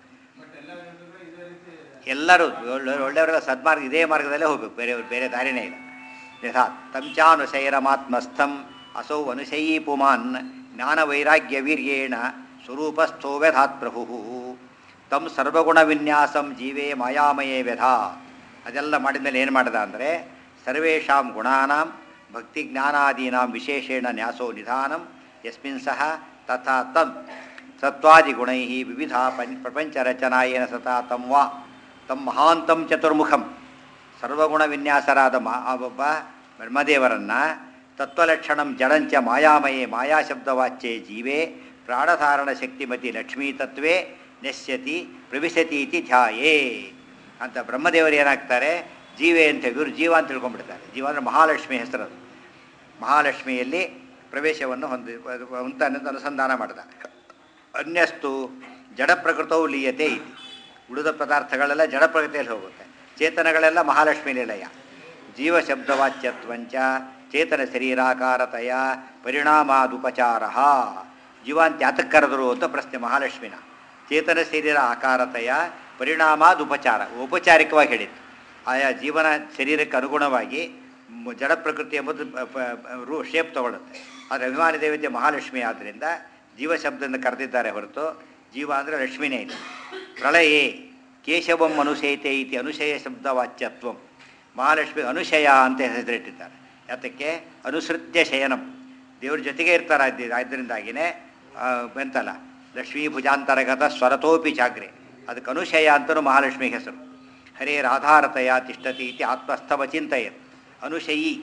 A: ಎಲ್ಲರೂ ಒಳ್ಳೆ ಒಳ್ಳೆಯವರೆಲ್ಲ ಸದ್ಮಾರ್ಗ ಇದೇ ಮಾರ್ಗದಲ್ಲೇ ಹೋಗ್ಬೇಕು, ಬೇರೆಯವ್ರು ಬೇರೆ ದಾರಿನೇ ಇಲ್ಲ. ಯಥಾ ತಂಚಾನುಶೈರಮಾತ್ಮಸ್ಥಂ ಅಸೌ ಅನುಶಯೀ ಪುಮಾನ್ ಜ್ಞಾನವೈರಾಗ್ಯ ವೀರ್ಯೇಣ ಸ್ವರೂಪಸ್ಥೋ ವ್ಯಧಾತ್ ಪ್ರಭು ತಂ ಸರ್ವಗುಣ ವಿನ್ಯಾಸಂ ಜೀವೇ ಮಾಯಾಮಯೇ ವ್ಯಧಾ. ಅದೆಲ್ಲ ಮಾಡಿದ ಮೇಲೆ ಏನು ಮಾಡಿದ ಅಂದರೆ ಸರ್ವೇಷಾಂ ಗುಣಾನಾಂ ಭಕ್ತಿ ಜ್ಞಾನಾದೀನಾಂ ವಿಶೇಷೇಣ ನ್ಯಾಸೋ ನಿಧಾನಂ ಯಸ್ಮಿನ್ ಸಹ ತಥಾ ತಂ ಸತ್ವಾದಿಗುಣೈ ವಿವಿಧ ಪಂಚ ಪ್ರಪಂಚರಚನಾಯೇನ ಸತಾ ತಂ ವಾ ತಂ ಮಹಾಂತಂ ಚತುರ್ಮುಖಂ. ಸರ್ವಗುಣ ವಿನ್ಯಾಸರಾದ ಮಾ ಒಬ್ಬ ಬ್ರಹ್ಮದೇವರನ್ನು ತತ್ವಲಕ್ಷಣಂ ಜಡಂಚ ಮಾಯಾಮಯೇ ಮಾಯಾಶಬ್ದವಾಚ್ಯೆ ಜೀವೇ ಪ್ರಾಣಧಾರಣ ಶಕ್ತಿಮತಿ ಲಕ್ಷ್ಮೀ ತತ್ವೇ ನೆಶ್ಯತಿ ಪ್ರವಿಶತಿ ಇತಿ ಧ್ಯಾಯೇ ಅಂತ ಬ್ರಹ್ಮದೇವರು ಏನಾಗ್ತಾರೆ, ಜೀವೆ ಅಂತ ಇವರು ಜೀವ ಅಂತ ತಿಳ್ಕೊಂಡ್ಬಿಡ್ತಾರೆ. ಜೀವ ಅಂದರೆ ಮಹಾಲಕ್ಷ್ಮಿ ಹೆಸರದು. ಮಹಾಲಕ್ಷ್ಮಿಯಲ್ಲಿ ಪ್ರವೇಶವನ್ನು ಹೊಂದಿ ಅಂತ ಅನುಸಂಧಾನ ಮಾಡಿದ. ಅನ್ಯಸ್ತು ಜಡ ಪ್ರಕೃತವು ಲೀಯತೆ ಇತಿ. ಉಳಿದ ಪದಾರ್ಥಗಳೆಲ್ಲ ಜಡ ಪ್ರಕೃತಿಯಲ್ಲಿ ಹೋಗುತ್ತೆ, ಚೇತನಗಳೆಲ್ಲ ಮಹಾಲಕ್ಷ್ಮಿ ನಿಲಯ. ಜೀವ ಶಬ್ದವಾಚ್ಯತ್ವಂಚ ಚೇತನ ಶರೀರಾಕಾರತೆಯ ಪರಿಣಾಮಾದುಪಚಾರ. ಜೀವ ಅಂತ ಯಾತಕ್ಕೆ ಕರೆದರು ಅಂತ ಪ್ರಶ್ನೆ ಮಹಾಲಕ್ಷ್ಮಿನ. ಚೇತನ ಶರೀರ ಆಕಾರತೆಯ ಪರಿಣಾಮಾದುಪಚಾರ, ಔಪಚಾರಿಕವಾಗಿ ಹೇಳಿತ್ತು. ಆಯಾ ಜೀವನ ಶರೀರಕ್ಕೆ ಅನುಗುಣವಾಗಿ ಜಡ ಪ್ರಕೃತಿ ಎಂಬುದು ರೂ ಶೇಪ್ ತಗೊಳ್ಳುತ್ತೆ. ಆದರೆ ಅಭಿಮಾನಿ ದೇವತೆ ಮಹಾಲಕ್ಷ್ಮಿ ಆದ್ದರಿಂದ ಜೀವ ಶಬ್ದದಿಂದ ಕರೆದಿದ್ದಾರೆ ಹೊರತು ಜೀವ ಅಂದರೆ ಲಕ್ಷ್ಮಿನೇ ಇಲ್ಲ. ಪ್ರಳಯೇ ಕೇಶವಂ ಅನುಶಯತೆ ಇತಿ ಅನುಶಯ ಶಬ್ದವಾಚ್ಯತ್ವಂ. ಮಹಾಲಕ್ಷ್ಮಿ ಅನುಶಯ ಅಂತ ಹೆಸರಿಟ್ಟಿದ್ದಾರೆ. ಯಾತಕ್ಕೆ ಅನುಸೃತ್ಯ ಶಯನಂ, ದೇವ್ರ ಜೊತೆಗೆ ಇರ್ತಾರೆ. ಆದ್ದರಿಂದಾಗಿಯೇ ಎಂತಲ್ಲ ಲಕ್ಷ್ಮೀ ಭುಜಾಂತರಗತ ಸ್ವರತೋಪಿ ಜಾಗ್ರೆ, ಅದಕ್ಕೆ ಅನುಶಯ ಅಂತಲೂ ಮಹಾಲಕ್ಷ್ಮಿ ಹೆಸರು. ಹರೇ ರಾಧಾರತೆಯ ತಿಷ್ಠತಿ ಇತಿ ಆತ್ಮಸ್ಥವ ಚಿಂತೆಯತ್. ಅನುಶಯೀ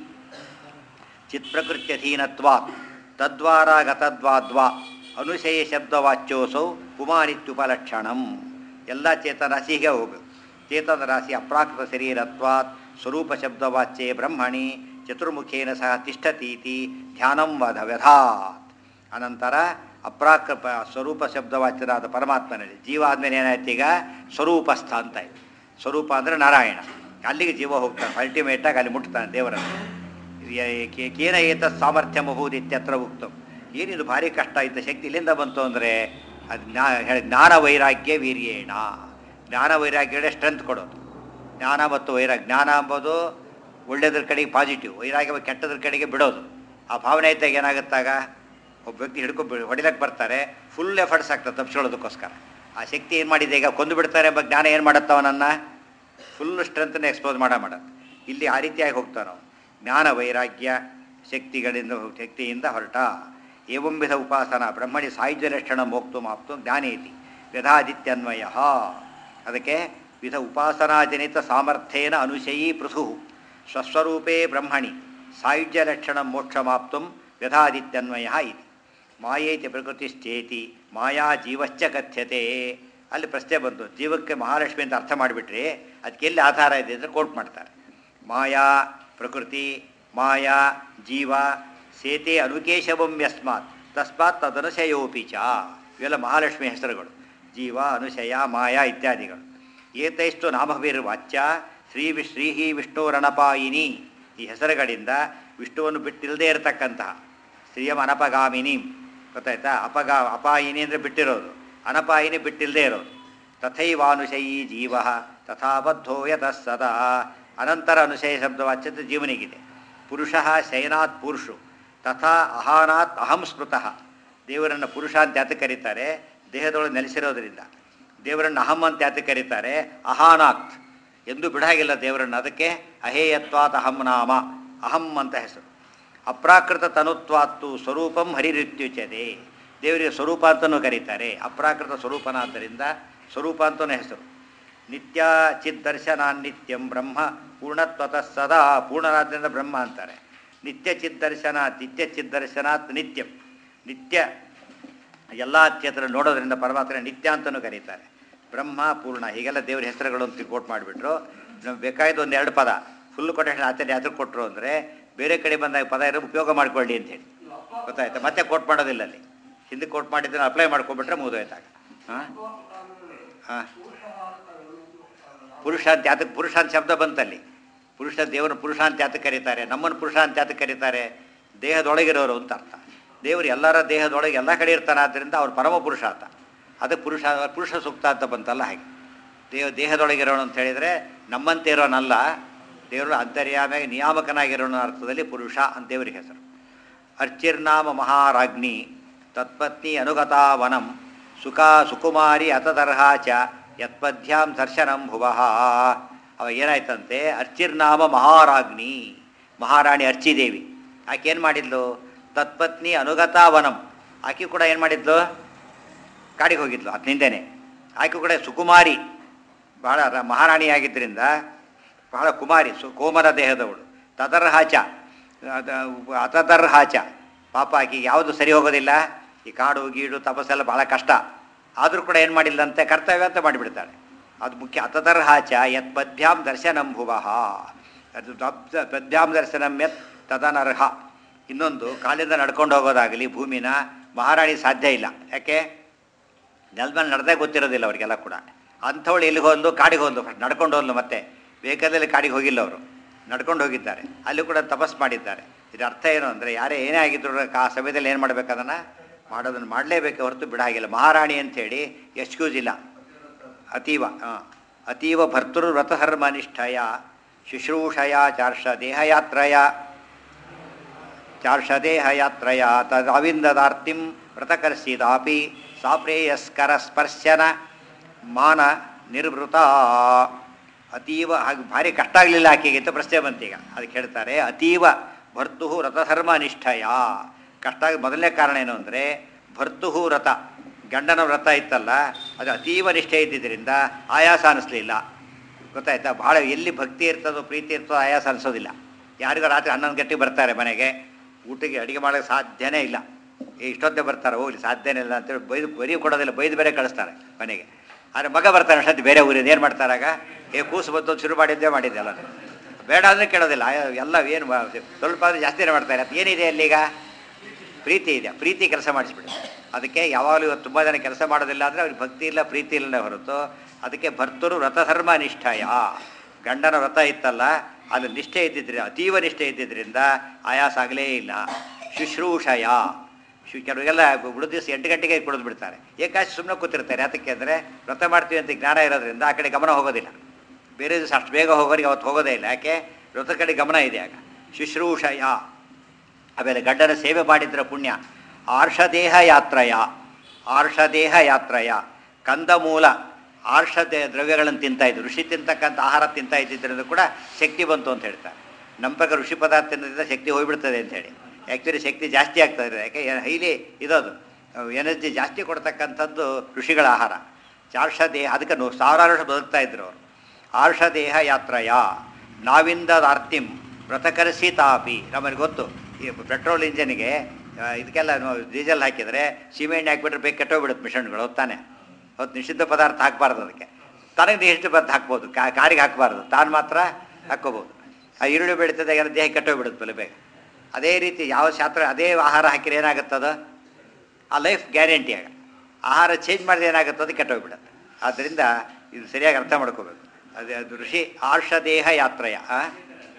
A: ಚಿತ್ಪ್ರಕೃತ್ಯಧೀನತ್ವಾತ್ ತದ್ವಾರ ಗತದ್ವಾದ್ವಾ ಅನುಶಯ ಶಬ್ದವಾಚ್ಯೋಸೌ ಪುಮಾನಿತ್ಯುಪಲಕ್ಷಣಂ. ಎಲ್ಲ ಚೇತನ ರಾಶಿಗೆ ಹೋಗಬೇಕು. ಚೇತನ ರಾಶಿ ಅಪ್ರಾಕೃತ ಶರೀರತ್ವಾತ್ ಸ್ವರೂಪ ಶಬ್ದವಾಚ್ಯೆ ಬ್ರಹ್ಮಣಿ ಚತುರ್ಮುಖೇನ ಸಹ ತಿಷ್ಠತೀತಿ ಧ್ಯಾನಂ ವಧ ವ್ಯಧಾತ್. ಅನಂತರ ಅಪ್ರಾಕ ಸ್ವರೂಪ ಶಬ್ದವಾಚ್ಯರಾದ ಪರಮಾತ್ಮನಲ್ಲಿ ಜೀವ ಆದಮೇಲೆ ಏನಾಯ್ತು, ಈಗ ಸ್ವರೂಪಸ್ಥ ಅಂತ ಇದೆ. ಸ್ವರೂಪ ಅಂದರೆ ನಾರಾಯಣ, ಅಲ್ಲಿಗೆ ಜೀವ ಹೋಗ್ತಾನೆ. ಅಲ್ಟಿಮೇಟಾಗಿ ಅಲ್ಲಿ ಮುಟ್ತಾನೆ ದೇವರನ್ನು. ಕೇನ ಏತ ಸಾಮರ್ಥ್ಯ ಮಹೂದ್ ಇತ್ಯತ್ರ ಉಕ್ತಂ. ಏನಿದು ಭಾರಿ ಕಷ್ಟ ಇದ್ದ ಶಕ್ತಿ ಇಲ್ಲಿಂದ ಬಂತು ಅಂದರೆ ಅದು ಜ್ಞಾ ಹೇಳಿ ಜ್ಞಾನ ವೈರಾಗ್ಯ ವೀರ್ಯೇಣ. ಜ್ಞಾನ ವೈರಾಗ್ಯ ಸ್ಟ್ರೆಂತ್ ಕೊಡೋದು. ಜ್ಞಾನ ಮತ್ತು ವೈರಾಗ್ಯ, ಜ್ಞಾನ ಎಂಬುದು ಒಳ್ಳೆಯದ್ರ ಕಡೆಗೆ ಪಾಸಿಟಿವ್, ವೈರಾಗ್ಯ ಕೆಟ್ಟದ್ರ ಕಡೆಗೆ ಬಿಡೋದು. ಆ ಭಾವನೆ ಇದ್ದಾಗ ಏನಾಗುತ್ತಾಗ ಒಬ್ಬ ವ್ಯಕ್ತಿ ಹಿಡ್ಕೊ ಹೊಡಿಲಕ್ಕೆ ಬರ್ತಾರೆ, ಫುಲ್ ಎಫರ್ಟ್ಸ್ ಆಗ್ತದೆ ತಪ್ಪಿಸ್ಕೊಳ್ಳೋದಕ್ಕೋಸ್ಕರ. ಆ ಶಕ್ತಿ ಏನು ಮಾಡಿದೆ, ಈಗ ಕೊಂದು ಬಿಡ್ತಾರೆ ಎಂಬ ಜ್ಞಾನ ಏನು ಮಾಡುತ್ತವನನ್ನು ಫುಲ್ ಸ್ಟ್ರೆಂತನ್ನು ಎಕ್ಸ್ಪೋಸ್ ಮಾಡ ಮಾಡೋದು. ಇಲ್ಲಿ ಆ ರೀತಿಯಾಗಿ ಹೋಗ್ತಾನೋ. ಜ್ಞಾನ ವೈರಾಗ್ಯ ಶಕ್ತಿಗಳಿಂದ ಶಕ್ತಿಯಿಂದ ಹೊರಟ. ಏವಂ ವಿಧ ಉಪಾಸನ ಬ್ರಹ್ಮಣಿ ಸಾಯುಜ್ಯ ಲಕ್ಷಣ ಮೋಕ್ತು ಮಾಪ್ತು ಜ್ಞಾನೇತಿ ವ್ಯಧಾದಿತ್ಯನ್ವಯ. ಅದಕ್ಕೆ ವಿಧ ಉಪಾಸನಾಜನಿತ ಸಾಮರ್ಥ್ಯೇನ ಅನುಶಯೀ ಪೃಥು ಸ್ವಸ್ವರೂಪೇ ಬ್ರಹ್ಮಣಿ ಸಾಯುಜ್ಯ ಲಕ್ಷಣ ಮೋಕ್ಷಮಾಪ್ತು ವ್ಯಧಾದಿತ್ಯನ್ವಯ ಇತಿ. ಮಾಯೇತಿ ಪ್ರಕೃತಿಶ್ಚೇತಿ ಮಾಯಾ ಜೀವಶ್ಚ ಕಥ್ಯತೆ. ಅಲ್ಲಿ ಪ್ರಶ್ನೆ ಬಂತು, ಜೀವಕ್ಕೆ ಮಹಾಲಕ್ಷ್ಮಿ ಅಂತ ಅರ್ಥ ಮಾಡಿಬಿಟ್ರೆ ಅದಕ್ಕೆ ಎಲ್ಲಿ ಆಧಾರ ಇದೆ ಅಂದರೆ ಕೋಟ್ ಮಾಡ್ತಾರೆ. ಮಾಯಾ ಪ್ರಕೃತಿ ಮಾಯಾ ಜೀವ ಸೇತೆ ಅನುಕೇಶವಂ ಯಸ್ಮಾತ್ ತಸ್ಮಾತ್ ತದನುಶಯೋಪಿ ಚ. ಇವೆಲ್ಲ ಮಹಾಲಕ್ಷ್ಮಿ ಹೆಸರುಗಳು. ಜೀವ, ಅನುಶಯ, ಮಾಯಾ ಇತ್ಯಾದಿಗಳು. ಏತೈಸ್ತು ನಾಮಭಿರ್ವಾಚ್ಯ ಶ್ರೀ ವಿ ಶ್ರೀಹಿ ವಿಷ್ಣುರನಪಾಯಿನಿ. ಈ ಹೆಸರುಗಳಿಂದ ವಿಷ್ಣುವನ್ನು ಬಿಟ್ಟಿಲ್ಲದೆ ಇರತಕ್ಕಂತಹ ಶ್ರೀಯಂ ಅನಪಗಾಮಿನಿ. ಗೊತ್ತಾಯ್ತಾ? ಅಪಗಾ ಅಪಾಯಿನಿ ಅಂದರೆ ಬಿಟ್ಟಿರೋದು, ಅನಪಾಯಿನಿ ಬಿಟ್ಟಿಲ್ಲದೆ ಇರೋದು. ತಥೈವಾನುಶಯೀ ಜೀವ ತಥಾಬದ್ಧೋ ಯತಃ ಸದಾ. ಅನಂತರ ಅನುಶಯ ಶಬ್ದವಾಚ್ಯತೆ ಜೀವನಿಗಿದೆ. ಪುರುಷ ಶಯನಾತ್ ಪುರುಷು ತಥಾ ಅಹಾನಾತ್ ಅಹಂ ಸ್ಮೃತಃ. ದೇವರನ್ನು ಪುರುಷ ಅಂತ ಯಾತಕ್ಕೆ ಕರೀತಾರೆ, ದೇಹದೊಳಗೆ ನೆಲೆಸಿರೋದ್ರಿಂದ. ದೇವರನ್ನು ಅಹಂ ಅಂತ ಯಾತಕ್ಕೆ ಕರೀತಾರೆ, ಅಹಾನಾತ್ ಎಂದೂ ಬಿಡಾಗಿಲ್ಲ ದೇವರನ್ನು. ಅದಕ್ಕೆ ಅಹೇಯತ್ವಾತ್ ಅಹಂ ನಾಮ, ಅಹಂ ಅಂತ ಹೆಸರು. ಅಪ್ರಾಕೃತ ತನುತ್ವಾತ್ತು ಸ್ವರೂಪಂ ಹರಿರಿತ್ಯುಚ್ಯತೆ, ದೇವರಿಗೆ ಸ್ವರೂಪ ಅಂತಲೂ ಕರೀತಾರೆ. ಅಪ್ರಾಕೃತ ಸ್ವರೂಪನಾದ್ದರಿಂದ ಸ್ವರೂಪ ಅಂತಲೂ ಹೆಸರು. ನಿತ್ಯ ಚಿದ್ದರ್ಶನಾನ್ನಿತ್ಯಂ ಬ್ರಹ್ಮ ಪೂರ್ಣತ್ವತಃ ಸದಾ, ಪೂರ್ಣನಾದ್ದರಿಂದ ಬ್ರಹ್ಮ ಅಂತಾರೆ. ನಿತ್ಯ ಚಿದ್ದರ್ಶನಾತ್, ನಿತ್ಯ ಚಿದ್ದರ್ಶನಾತ್ ನಿತ್ಯಂ, ನಿತ್ಯ ಎಲ್ಲ ಚೇತರ ನೋಡೋದ್ರಿಂದ ಪರಮಾತ್ಮ ನಿತ್ಯ ಅಂತಲೂ ಕರೀತಾರೆ. ಬ್ರಹ್ಮ ಪೂರ್ಣ, ಹೀಗೆಲ್ಲ ದೇವ್ರ ಹೆಸರುಗಳು ಅಂತ ಕೋಟ್ ಮಾಡಿಬಿಟ್ರು. ನಮ್ಗೆ ಬೇಕಾಯ್ತು ಒಂದು ಎರಡು ಪದ ಫುಲ್ ಕೊಟೇಶನ್ ಆಚಾರ್ಯ ಯಾತ್ರ ಕೊಟ್ಟರು ಅಂದರೆ ಬೇರೆ ಕಡೆ ಬಂದಾಗ ಪದ ಇರೋ ಉಪಯೋಗ ಮಾಡ್ಕೊಳ್ಳಿ ಅಂತೇಳಿ ಗೊತ್ತಾಯ್ತು. ಮತ್ತೆ ಕೋಟ್ ಮಾಡೋದಿಲ್ಲ, ಅಲ್ಲಿ ಹಿಂದೆ ಕೋಟ್ ಮಾಡಿದ್ರೆ ಅಪ್ಲೈ ಮಾಡ್ಕೊಂಡ್ಬಿಟ್ರೆ ಮುಗಿದೋಯ್ತಾಗ. ಹಾಂ ಹಾಂ ಪುರುಷ ಅಂತ ಯಾತಕ್ಕೆ ಪುರುಷ ಅಂತ ಶಬ್ದ ಬಂತಲ್ಲಿ. ಪುರುಷ ದೇವರ ಪುರುಷ ಅಂತ ಯಾತಕ್ಕೆ ಕರೀತಾರೆ, ನಮ್ಮನ್ನು ಪುರುಷ ಅಂತ ಯಾತಕ್ಕೆ ಕರೀತಾರೆ, ದೇಹದೊಳಗಿರೋರು ಅಂತ ಅರ್ಥ. ದೇವರು ಎಲ್ಲರ ದೇಹದೊಳಗೆ ಎಲ್ಲ ಕಡೆ ಇರ್ತಾನೆ, ಆದ್ದರಿಂದ ಅವ್ರು ಪರಮ ಪುರುಷ ಅಂತ. ಅದಕ್ಕೆ ಪುರುಷ ಪುರುಷ ಸೂಕ್ತ ಅಂತ ಬಂತಲ್ಲ. ಹಾಗೆ ದೇವ ದೇಹದೊಳಗಿರೋನು ಅಂತ ಹೇಳಿದರೆ ನಮ್ಮಂತೆ ಇರೋನಲ್ಲ, ದೇವರು ಅಂತರ್ಯಾಮಿಯಾಗಿ ನಿಯಾಮಕನಾಗಿರೋನ ಅರ್ಥದಲ್ಲಿ ಪುರುಷ ಅಂತ ದೇವರಿಗೆ ಹೆಸರು. ಅರ್ಚಿರ್ನಾಮ ಮಹಾರಾಜ್ಞಿ ತತ್ಪತ್ನಿ ಅನುಗತಾ ವನಂ ಸುಖ ಸುಕುಮಾರಿ ಅತತರ್ಹ ಚ ಯತ್ಪದ್ಯಾಂ ದರ್ಶನಂ ಭುವಃ. ಅವ ಏನಾಯ್ತಂತೆ, ಅರ್ಚಿರ್ನಾಮ ಮಹಾರಾಜ್ಞಿ, ಮಹಾರಾಣಿ ಅರ್ಚಿದೇವಿ. ಆಕೆ ಏನು ಮಾಡಿದ್ಲು, ತತ್ಪತ್ನಿ ಅನುಗತಾ ವನಂ, ಆಕೆ ಕೂಡ ಏನು ಮಾಡಿದ್ಲು, ಕಾಡಿಗೆ ಹೋಗಿದ್ಲು ಅದರಿಂದೇನೆ. ಆಕೆ ಕೂಡ ಸುಕುಮಾರಿ, ಬಹಳ ಮಹಾರಾಣಿಯಾಗಿದ್ದರಿಂದ ಬಹಳ ಕುಮಾರಿ, ಸು ಕೋಮಲ ದೇಹದವಳು. ತದರ್ಹಾಚ ಅತದರ್ಹಾಚ, ಪಾಪ ಆಕೆಗೆ ಯಾವುದು ಸರಿ ಹೋಗೋದಿಲ್ಲ, ಈ ಕಾಡು ಗೀಡು ತಪಸ್ಸೆಲ್ಲ ಬಹಳ ಕಷ್ಟ. ಆದರೂ ಕೂಡ ಏನು ಮಾಡಿಲ್ಲಂತೆ, ಕರ್ತವ್ಯ ಅಂತ ಮಾಡಿಬಿಡ್ತಾಳೆ. ಅದು ಮುಖ್ಯ. ಅತದರ್ಹಾಚ ಯತ್ ಪದ್ಭ್ಯಾಂ ದರ್ಶನಂ ಭುವಃ, ಅದು ಪದ್ಭ್ಯಾಂ ದರ್ಶನಂ ಯತ್ ತದನರ್ಹ. ಇನ್ನೊಂದು, ಕಾಲಿಂದ ನಡ್ಕೊಂಡು ಹೋಗೋದಾಗಲಿ ಭೂಮಿನ ಮಹಾರಾಣಿ ಸಾಧ್ಯ ಇಲ್ಲ. ಯಾಕೆ, ನೆಲದ ಮೇಲೆ ನಡೆದೇ ಗೊತ್ತಿರೋದಿಲ್ಲ ಅವರಿಗೆಲ್ಲ ಕೂಡ. ಅಂಥವಳು ಎಲ್ಲಿಗೆ ಹೋದ್ಲು, ಕಾಡಿಗೆ ಹೋದ್ಲು. ಫಸ್ಟ್ ನಡ್ಕೊಂಡು ಹೋದ್ಲು, ಮತ್ತೆ ಬೇಕಾದಲ್ಲಿ ಕಾಡಿಗೆ ಹೋಗಿಲ್ಲ, ಅವರು ನಡ್ಕೊಂಡು ಹೋಗಿದ್ದಾರೆ. ಅಲ್ಲಿ ಕೂಡ ತಪಸ್ ಮಾಡಿದ್ದಾರೆ. ಇದರ ಅರ್ಥ ಏನು ಅಂದರೆ, ಯಾರೇ ಏನೇ ಆಗಿದ್ರು ಆ ಸಮಯದಲ್ಲಿ ಏನು ಮಾಡಬೇಕು, ಅದನ್ನು ಮಾಡೋದನ್ನು ಮಾಡಲೇಬೇಕು, ಹೊರತು ಬಿಡಾಗಿಲ್ಲ. ಮಹಾರಾಣಿ ಅಂಥೇಳಿ ಎಕ್ಸ್ಕ್ಯೂಸ್ ಇಲ್ಲ. ಅತೀವ ಹಾಂ ಅತೀವ ಭರ್ತೃ ವ್ರತಧರ್ಮನಿಷ್ಠಯ ಶುಶ್ರೂಷಯ ಚಾರ್ಷ ದೇಹಯಾತ್ರಯ ಚಾರ್ಷದೇಹಯಾತ್ರಯ ತದವಿಂದದಾರ್ತಿಂ ವ್ರತಕರ್ಷಿದಾಪಿ ಸಾಪ್ರೇಯಸ್ಕರ ಸ್ಪರ್ಶನ ಮಾನ ನಿರ್ವೃತ. ಅತೀವ ಹಾಗೆ ಭಾರಿ ಕಷ್ಟ ಆಗಲಿಲ್ಲ ಆಕೆಗೆ ಅಂತ ಪ್ರಶ್ನೆ ಬಂತೀಗ. ಅದಕ್ಕೆ ಹೇಳ್ತಾರೆ, ಅತೀವ ಭರ್ತು ವ್ರತಧರ್ಮ ನಿಷ್ಠಯ. ಕಷ್ಟ ಆಗಿ ಮೊದಲನೇ ಕಾರಣ ಏನು ಅಂದರೆ, ಭರ್ತು ವ್ರತ, ಗಂಡನ ವ್ರತ ಇತ್ತಲ್ಲ, ಅದು ಅತೀವ ನಿಷ್ಠೆ ಇದ್ದಿದ್ದರಿಂದ ಆಯಾಸ ಅನ್ನಿಸ್ಲಿಲ್ಲ. ಗೊತ್ತಾಯ್ತಾ, ಭಾಳ ಎಲ್ಲಿ ಭಕ್ತಿ ಇರ್ತದೋ ಪ್ರೀತಿ ಇರ್ತದೋ ಆಯಾಸ ಅನಿಸೋದಿಲ್ಲ. ಯಾರಿಗೂ ರಾತ್ರಿ ಹನ್ನೊಂದು ಗಂಟೆಗೆ ಬರ್ತಾರೆ ಮನೆಗೆ, ಊಟಕ್ಕೆ ಅಡುಗೆ ಮಾಡೋಕ್ಕೆ ಸಾಧ್ಯನೇ ಇಲ್ಲ, ಇಷ್ಟೊತ್ತೇ ಬರ್ತಾರೆ, ಹೋಗ್ಲಿ ಸಾಧ್ಯನೇ ಇಲ್ಲ ಅಂತೇಳಿ ಬೈದು ಬರೀ ಕೊಡೋದಿಲ್ಲ, ಬೈದು ಬೇರೆ ಕಳಿಸ್ತಾರೆ ಮನೆಗೆ. ಆದರೆ ಮಗ ಬರ್ತಾನೆ ಅಷ್ಟೊತ್ತು ಬೇರೆ ಊರಿಂದ ಏನು ಮಾಡ್ತಾರಾಗ, ಏ ಕೂಸು ಬಂತು ಶುರು ಮಾಡಿದ್ದೇ ಮಾಡಿದ್ದೆ ಎಲ್ಲ ಬೇಡ ಅಂದರೆ ಕೇಳೋದಿಲ್ಲ. ಎಲ್ಲ ಏನು ಸ್ವಲ್ಪ ಅಂದರೆ ಜಾಸ್ತಿನೇ ಮಾಡ್ತಾರೆ. ಅದು ಏನಿದೆ ಅಲ್ಲೀಗ, ಪ್ರೀತಿ ಇದೆ, ಪ್ರೀತಿ ಕೆಲಸ ಮಾಡಿಸ್ಬಿಡಿ. ಅದಕ್ಕೆ ಯಾವಾಗಲೂ ಇವತ್ತು ತುಂಬ ಜನ ಕೆಲಸ ಮಾಡೋದಿಲ್ಲ ಅಂದರೆ ಅವ್ರಿಗೆ ಭಕ್ತಿ ಇಲ್ಲ ಪ್ರೀತಿ ಇಲ್ಲ ಹೊರತು. ಅದಕ್ಕೆ ಭರ್ತರು ವ್ರತಧರ್ಮ ನಿಷ್ಠಯ, ಗಂಡನ ವ್ರತ ಇತ್ತಲ್ಲ ಅದು ನಿಷ್ಠೆ ಇದ್ದಿದ್ರಿಂದ, ಅತೀವ ನಿಷ್ಠೆ ಇದ್ದಿದ್ದರಿಂದ ಆಯಾಸ ಆಗಲೇ ಇಲ್ಲ. ಶುಶ್ರೂಷಯ, ಶು ಕೆಲವರಿಗೆಲ್ಲ ಉಳಿದ ದಿವಸ ಎಂಟು ಗಂಟೆಗೆ ಕುಡಿದು ಬಿಡ್ತಾರೆ, ಏಕಾಶಿ ಸುಮ್ಮನೆ ಕೂತಿರ್ತಾರೆ. ಯಾತಕ್ಕೆ ಅಂದರೆ ವ್ರತ ಮಾಡ್ತೀವಿ ಅಂತ ಜ್ಞಾನ ಇರೋದ್ರಿಂದ ಆ ಕಡೆ ಗಮನ ಹೋಗೋದಿಲ್ಲ. ಬೇರೆ ದಿವಸ ಅಷ್ಟು ಬೇಗ ಹೋಗೋರಿಗೆ ಅವತ್ತು ಹೋಗೋದೇ ಇಲ್ಲ. ಯಾಕೆ, ವ್ರತ ಕಡೆ ಗಮನ ಇದೆ ಆಗ. ಶುಶ್ರೂಷಯ, ಆಮೇಲೆ ಗಂಡನ ಸೇವೆ ಮಾಡಿದ್ರೆ ಪುಣ್ಯ. ಆರ್ಷದೇಹ ಯಾತ್ರಯ, ಆರ್ಷದೇಹ ಯಾತ್ರಯ, ಕಂದಮೂಲ ಆರ್ಷ ದ್ರವ್ಯಗಳನ್ನು ತಿಂತಾಯಿದ್ರು. ಋಷಿ ತಿಂತಕ್ಕಂಥ ಆಹಾರ ತಿಂತಾ ಇದ್ದಿದ್ದರಿಂದ ಕೂಡ ಶಕ್ತಿ ಬಂತು ಅಂತ ಹೇಳ್ತಾರೆ. ನಮ್ಮ ಪ್ರಕಾರ ಋಷಿ ಪದಾರ್ಥ ತಿನ್ನೋದ್ರಿಂದ ಶಕ್ತಿ ಹೋಗ್ಬಿಡ್ತದೆ ಅಂತೇಳಿ. ಆ್ಯಕ್ಚುಲಿ ಶಕ್ತಿ ಜಾಸ್ತಿ ಆಗ್ತದೆ. ಯಾಕೆ, ಹೈಲಿ ಇರೋದು ಎನರ್ಜಿ ಜಾಸ್ತಿ ಕೊಡ್ತಕ್ಕಂಥದ್ದು ಋಷಿಗಳ ಆಹಾರ. ಚಾರ್ಷದೇಹ, ಅದಕ್ಕೆ ನೂ ಸಾವಿರಾರು ವರ್ಷ ಬದುಕ್ತಾ ಇದ್ರು ಅವರು. ಆರ್ಷದೇಹ ಯಾತ್ರಯ ನಾವಿಂದದಾರ್ತಿಂ ವ್ರತಕರ್ಷಿತಾಪಿ. ನಮಗೆ ಗೊತ್ತು, ಈ ಪೆಟ್ರೋಲ್ ಇಂಜನ್ಗೆ ಇದಕ್ಕೆಲ್ಲ ಡೀಸೆಲ್ ಹಾಕಿದರೆ ಸೀಮೆಎಣ್ಣೆ ಹಾಕಿಬಿಟ್ರೆ ಬೇಗ ಕೆಟ್ಟೋಗ್ಬಿಡುತ್ತೆ ಮಿಷನ್ಗಳು. ಹೊತ್ತಾನೆ ಹೊತ್ತು ನಿಷಿದ್ಧ ಪದಾರ್ಥ ಹಾಕಬಾರ್ದು. ಅದಕ್ಕೆ ತನಗೆ ನಿಷಿದ್ಧ ಪದಾರ್ಥ ಹಾಕ್ಬೋದು, ಕಾರಿಗೆ ಹಾಕಬಾರ್ದು, ತಾನು ಮಾತ್ರ ಹಾಕ್ಕೋಬೋದು. ಆ ಈರುಳ್ಳಿ ಬೆಳೀತದೆ, ಎಲ್ಲ ದೇಹ ಕೆಟ್ಟೋಗ್ಬಿಡುತ್ತೆ ಬಲೆ ಬೇಗ. ಅದೇ ರೀತಿ ಯಾವ ಶಾಸ್ತ್ರ ಅದೇ ಆಹಾರ ಹಾಕಿದ್ರೆ ಏನಾಗುತ್ತದ, ಆ ಲೈಫ್ ಗ್ಯಾರಂಟಿ ಆಗ. ಆಹಾರ ಚೇಂಜ್ ಮಾಡಿದ್ರೆ ಏನಾಗುತ್ತದು, ಕೆಟ್ಟೋಗ್ಬಿಡುತ್ತೆ. ಆದ್ದರಿಂದ ಇದು ಸರಿಯಾಗಿ ಅರ್ಥ ಮಾಡ್ಕೋಬೇಕು. ಅದೇ ಅದು ಋಷಿ ಆರ್ಷದೇಹ ಯಾತ್ರಯ. ಹಾಂ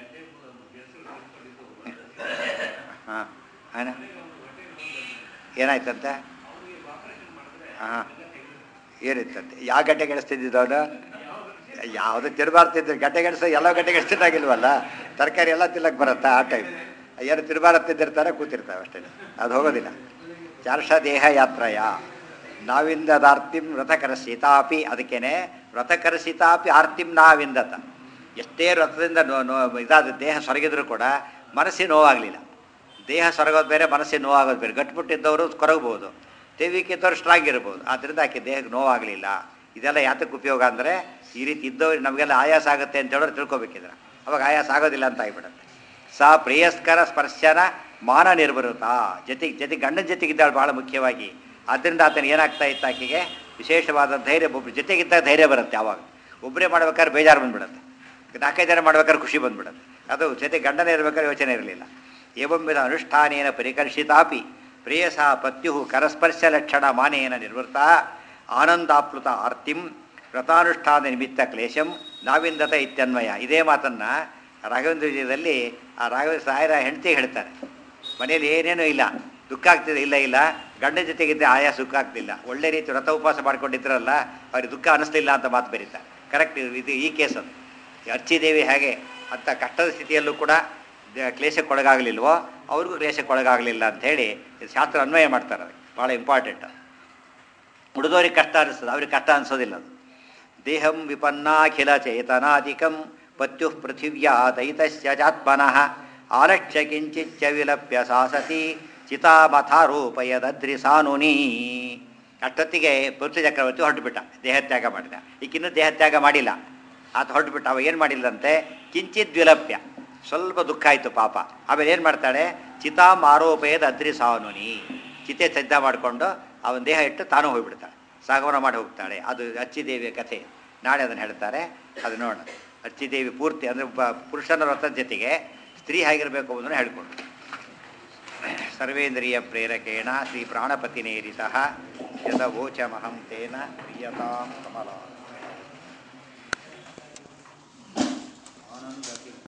A: ಹಾಂ ಹಾಂ ಏನಾಯ್ತಂತೆ, ಹಾಂ ಏನಿತ್ತಂತೆ, ಯಾವ ಗಡ್ಡೆ ಗೆಡಿಸ್ತಿದ್ದವನು, ಯಾವುದು ತಿರುಬಾರ್ತಿದ್ರು. ಗಡ್ಡೆ ಗೆಡಿಸೋ ಎಲ್ಲ ಗಡ್ಡೆ ಗೆಡಿಸ್ತಿದ್ದಾಗಿಲ್ವಲ್ಲ, ತರಕಾರಿ ಎಲ್ಲ ತಿನ್ನಕ್ಕೆ ಬರುತ್ತಾ ಆ ಟೈಮ್. ಏನು ತಿರುಬಾರ ತಿಂದಿರ್ತಾರೆ, ಕೂತಿರ್ತಾವೆ ಅಷ್ಟೇ, ಅದು ಹೋಗೋದಿಲ್ಲ. ಚಾರ್ಷದೇಹ ಯಾತ್ರಯ ನಾವಿಂದದಾರ್ತಿಂ ವ್ರತಕರ್ಷಿತಾಪಿ. ಅದಕ್ಕೇನೆ ವ್ರತಕರ್ಷಿತಾಪಿ ಆರ್ತಿಂ ನಾವಿಂದತ. ಎಷ್ಟೇ ರಥದಿಂದ ನೋ ನೋ ಇದಾದ ದೇಹ ಸೊರಗಿದ್ರು ಕೂಡ ಮನಸ್ಸಿಗೆ ನೋವಾಗಲಿಲ್ಲ. ದೇಹ ಸೊರಗೋದು ಬೇರೆ, ಮನಸ್ಸಿಗೆ ನೋವಾಗೋದು ಬೇರೆ. ಗಟ್ಟಿಬಿಟ್ಟಿದ್ದವರು ಕೊರಗ್ಬೋದು, ತೆವಿಕಿದ್ದವ್ರು ಸ್ಟ್ರಾಂಗ್ ಇರ್ಬೋದು. ಆದ್ದರಿಂದ ಆಕೆ ದೇಹಕ್ಕೆ ನೋವಾಗಲಿಲ್ಲ. ಇದೆಲ್ಲ ಯಾತಕ್ಕೆ ಉಪಯೋಗ ಅಂದರೆ, ಈ ರೀತಿ ಇದ್ದವ್ರು ನಮಗೆಲ್ಲ ಆಯಾಸ ಆಗುತ್ತೆ ಅಂತ ಹೇಳೋರು ತಿಳ್ಕೊಬೇಕಿದ್ರೆ, ಅವಾಗ ಆಯಾಸ ಆಗೋದಿಲ್ಲ ಅಂತ ಆಗಿಬಿಡುತ್ತೆ. ಸಾ ಪ್ರೇಯಸ್ಕರ ಸ್ಪರ್ಶನ ಮಾನ ನಿರ್ಬರುತ್ತ, ಜೊತೆಗೆ ಜೊತೆಗೆ ಗಂಡನ ಜೊತೆಗಿದ್ದಾಳು ಭಾಳ ಮುಖ್ಯವಾಗಿ. ಆದ್ದರಿಂದ ಆತನ ಏನಾಗ್ತಾ ಇತ್ತು, ಆಕೆಗೆ ವಿಶೇಷವಾದ ಧೈರ್ಯ. ಒಬ್ಬರು ಜೊತೆಗಿದ್ದಾಗ ಧೈರ್ಯ ಬರುತ್ತೆ. ಆವಾಗ ಒಬ್ಬರೇ ಮಾಡ್ಬೇಕಾದ್ರೆ ಬೇಜಾರು ಬಂದುಬಿಡುತ್ತೆ, ನಾಲ್ಕೈದು ಜನ ಮಾಡ್ಬೇಕಾದ್ರೆ ಖುಷಿ ಬಂದುಬಿಡುತ್ತೆ. ಅದು ಜೊತೆ ಗಂಡನ ಇರಬೇಕಾದ್ರೆ ಯೋಚನೆ ಇರಲಿಲ್ಲ. ಏವಂಬಿದ ಅನುಷ್ಠಾನೇನ ಪರಿಕರ್ಷಿತಾಪಿ ಪ್ರೇಯಸ ಪತ್ಯು ಕರಸ್ಪರ್ಶ ಲಕ್ಷಣ ಮಾನೇನ ನಿರ್ವೃತ್ತ ಆನಂದಾಪ್ಲುತ ಆರ್ತಿಂ ವ್ರತಾನುಷ್ಠಾನ ನಿಮಿತ್ತ ಕ್ಲೇಶಂ ನಾವಿಂದತ ಇತ್ಯನ್ವಯ. ಇದೇ ಮಾತನ್ನು ರಾಘವೇಂದ್ರ ವಿಜಯದಲ್ಲಿ ಆ ರಾಘವೇಂದ್ರ ಸಾಯರ ಹೆಂಡತಿ ಹೇಳ್ತಾರೆ. ಮನೇಲಿ ಏನೇನೂ ಇಲ್ಲ, ದುಃಖ ಆಗ್ತಿದೆ, ಇಲ್ಲ ಇಲ್ಲ ಗಂಡನ ಜೊತೆಗಿದ್ದರೆ ಆಯಾ ಸುಖ ಆಗ್ತಿಲ್ಲ, ಒಳ್ಳೆ ರೀತಿ ವ್ರತ ಉಪವಾಸ ಮಾಡ್ಕೊಂಡಿದ್ರಲ್ಲ ಅವ್ರಿಗೆ ದುಃಖ ಅನ್ನಿಸ್ಲಿಲ್ಲ ಅಂತ ಮಾತು ಬರೀತಾರೆ. ಕರೆಕ್ಟ್ ಇದು ಈ ಕೇಸ್. ಅದು ಅರ್ಚಿದೇವಿ ಹೇಗೆ ಅಂಥ ಕಷ್ಟದ ಸ್ಥಿತಿಯಲ್ಲೂ ಕೂಡ ಕ್ಲೇಶಕ್ಕೊಳಗಾಗಲಿಲ್ವೋ, ಅವ್ರಿಗೂ ಕ್ಲೇಶಕ್ಕೊಳಗಾಗಲಿಲ್ಲ ಅಂಥೇಳಿ ಇದು ಶಾಸ್ತ್ರ ಅನ್ವಯ ಮಾಡ್ತಾರೆ. ಅದಕ್ಕೆ ಭಾಳ ಇಂಪಾರ್ಟೆಂಟ್. ಉಳಿದವ್ರಿಗೆ ಕಷ್ಟ ಅನಿಸ್ತದೆ, ಅವ್ರಿಗೆ ಕಷ್ಟ ಅನಿಸೋದಿಲ್ಲ. ಅದು ದೇಹಂ ವಿಪನ್ನಾಖಿಲ ಚೇತನಾಧಿಕಂ ಪತ್ಯು ಪೃಥಿವ್ಯಾ ದೈತಸ್ಯ ಜಾತ್ಮನಃ ಆಲಕ್ಷ್ಯ ಕಿಂಚಿಚ್ಚ ವಿಲಪ್ಯ ಸಾಸತಿ ಚಿತಾಮಥಾರೂಪಯದದ್ರಿ ಸಾನುನಿ. ಅಷ್ಟೊತ್ತಿಗೆ ಪೃಥ್ವಿ ಚಕ್ರವರ್ತಿ ಹೊರಟುಬಿಟ್ಟ, ದೇಹತ್ಯಾಗ ಮಾಡಿದ. ಈಗಿನ್ನೂ ದೇಹತ್ಯಾಗ ಮಾಡಿಲ್ಲ, ಆತ ಹೊರಟುಬಿಟ್ಟ. ಅವ ಏನು ಮಾಡಿಲ್ಲಂತೆ, ಕಿಂಚಿತ್ ವಿಲಪ್ಯ, ಸ್ವಲ್ಪ ದುಃಖ ಆಯಿತು ಪಾಪ. ಆಮೇಲೆ ಏನು ಮಾಡ್ತಾಳೆ, ಚಿತಾಮ್ ಆರೋಪಯದ ಅದ್ರಿ ಸಾನುನಿ, ಚಿತೆ ಸಿದ್ಧ ಮಾಡಿಕೊಂಡು ಅವನ ದೇಹ ಇಟ್ಟು ತಾನೂ ಹೋಗಿಬಿಡ್ತಾಳೆ, ಸಾಗಮನ ಮಾಡಿ ಹೋಗ್ತಾಳೆ. ಅದು ಅಚ್ಚಿದೇವಿಯ ಕಥೆ. ನಾಳೆ ಅದನ್ನು ಹೇಳ್ತಾರೆ, ಅದು ನೋಡೋಣ. ಅಚ್ಚಿದೇವಿ ಪೂರ್ತಿ ಅಂದರೆ ಪುರುಷನ ವ್ರತದ ಜೊತೆಗೆ ಸ್ತ್ರೀ ಹೇಗಿರಬೇಕು ಅನ್ನೋದನ್ನು ಹೇಳ್ಕೊಂಡು. ಸರ್ವೇಂದ್ರಿಯ ಪ್ರೇರಕೇಣ ಶ್ರೀ ಪ್ರಾಣಪತಿನೇರಿತಃ ಯದವೋಚಮಹಂ ತೇನ ಪ್ರಿಯತಾಂ ಕಮಲಾ.